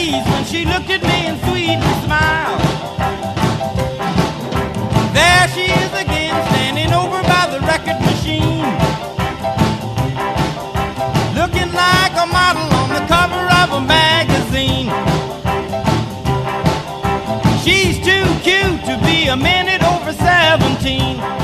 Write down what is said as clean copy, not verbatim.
breeze when she looked at me and sweetly smiled. There she is again, standing over by the record machine, looking like a model on the cover of a magazine. She's too cute to be a minute over 17.